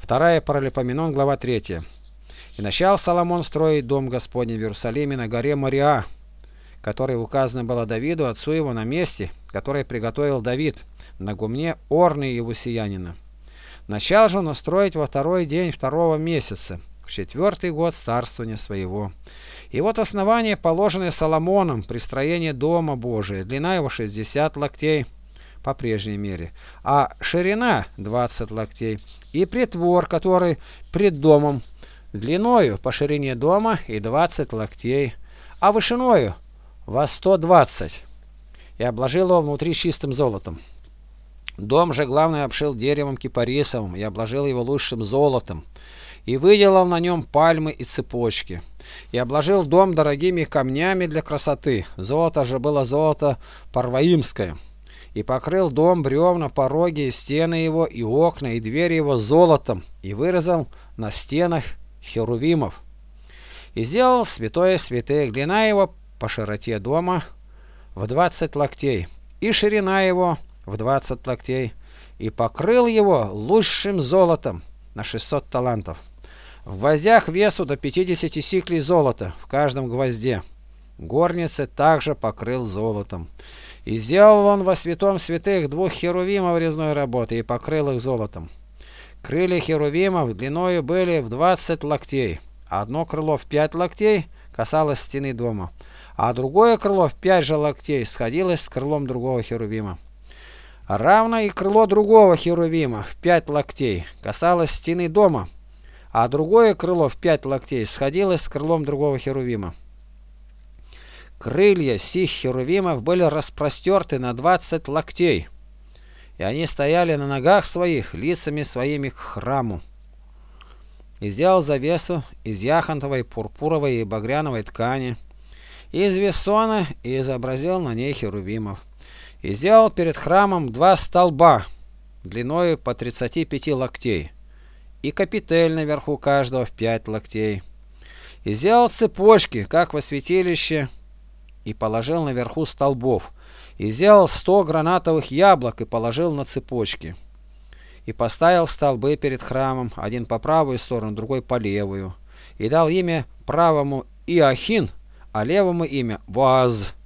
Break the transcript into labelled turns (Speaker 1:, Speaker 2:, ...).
Speaker 1: 2 Паралипоменон, глава 3. «И начал Соломон строить дом Господний в Иерусалиме на горе Мориа, которое указано было Давиду, отцу его, на месте, которое приготовил Давид, на гумне Орны Иевусеянина. Начал же он строить во 2-й день 2-го месяца, в 4-й год царствования своего. И вот основание, положенное Соломоном при строении дома Божия, длина его 60 локтей по прежней мере, а ширина 20 локтей, и притвор, который пред домом, длиною по ширине дома и 20 локтей, а вышиною во 120, и обложил его внутри чистым золотом. Дом же главный обшил деревом кипарисовым и обложил его лучшим золотом, и выделал на нем пальмы и цепочки, и обложил дом дорогими камнями для красоты. Золото же было золото парваимское, и покрыл дом бревна, пороги и стены его, и окна, и двери его золотом, и вырезал на стенах херувимов. И сделал святое святых, длина его по широте дома в 20 локтей, и ширина его в 20 локтей, и покрыл его лучшим золотом на 600 талантов. В гвоздях весу до 50 сиклей золота в каждом гвозде. Горницы также покрыл золотом. И сделал он во святом святых 2 херувимов резной работы и покрыл их золотом. Крылья херувимов длиною были в 20 локтей. Одно крыло в 5 локтей касалось стены дома, а другое крыло в 5 же локтей сходилось с крылом другого херувима. Равно и крыло другого херувима в 5 локтей касалось стены дома, а другое крыло в 5 локтей сходилось с крылом другого херувима. Крылья сих херувимов были распростерты на 20 локтей, и они стояли на ногах своих, лицами своими к храму. И сделал завесу из яхонтовой, пурпуровой и багряновой ткани, и из весона, и изобразил на ней херувимов. И сделал перед храмом 2 столба, длиною по 35 локтей, и капитель наверху каждого в 5 локтей. И сделал цепочки, как во святилище, и положил наверху столбов. И сделал 100 гранатовых яблок и положил на цепочки. И поставил столбы перед храмом, один по правую сторону, другой по левую. И дал имя правому Иохин, а левому имя Боаз.